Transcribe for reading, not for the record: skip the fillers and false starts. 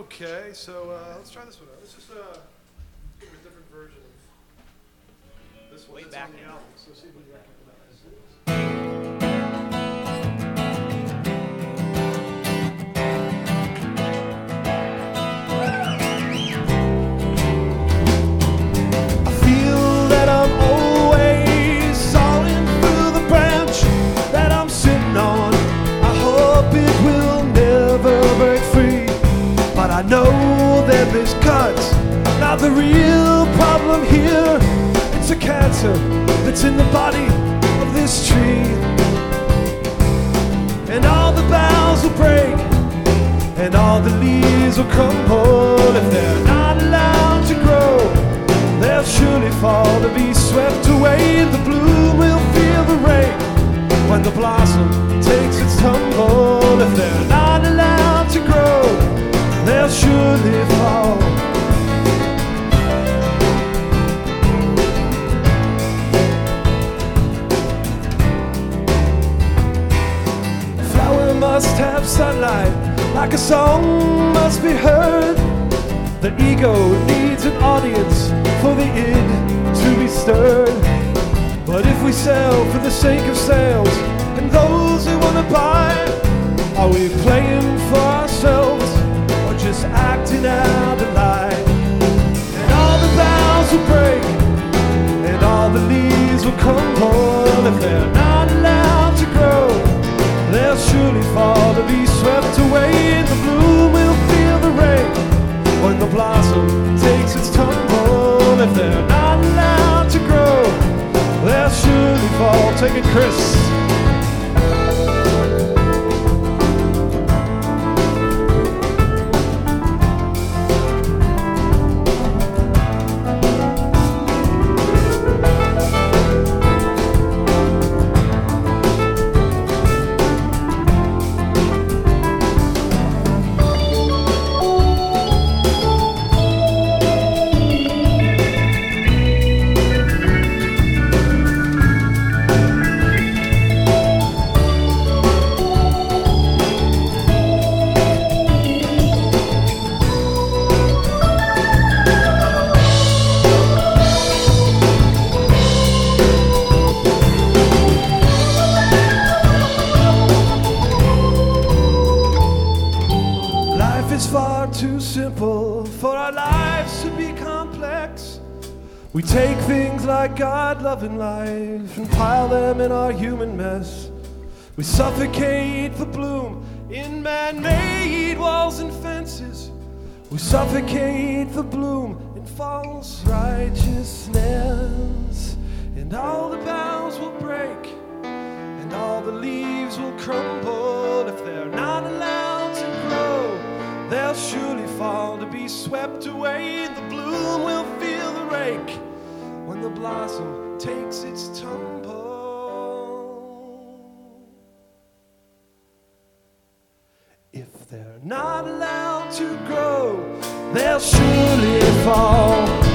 Okay, so let's try this one out. Let's just give a different version of this one. Way It's back on the in. album, so see if we recognize it. I feel that I'm always sawing through the branch that I'm sitting on. I hope it will never break free, but I know that this cut's not the real problem here. It's a cancer that's in the body of this tree, and all the boughs will break and all the leaves will crumble. If they're not allowed to grow, they'll surely fall to be swept away. The bloom will feel the rain when the blossom takes its tumble. If they're not allowed to grow, they'll surely fall. A flower must have sunlight, like a song must be heard. The ego needs an audience for the id to be stirred. But if we sell for the sake of sales and those who want to buy, are we playing for ourselves or just acting out a lie? And all the boughs will break and all the leaves will crumble. If they're not allowed to grow, they'll surely fall to be swept away. And the bloom will feel the rain when the blossom takes its tumble. If they're not allowed to grow, they'll surely fall. Take it, Chris. It's far too simple for our lives to be complex. We take things like God, love, and life and pile them in our human mess. We suffocate the bloom in man-made walls and fences. We suffocate the bloom in false righteousness. And all the boughs will break and all the leaves will crumble. If they're not allowed to grow, they'll surely fall to be swept away. The bloom will feel the rake when the blossom takes its tumble. If they're not allowed to grow, they'll surely fall.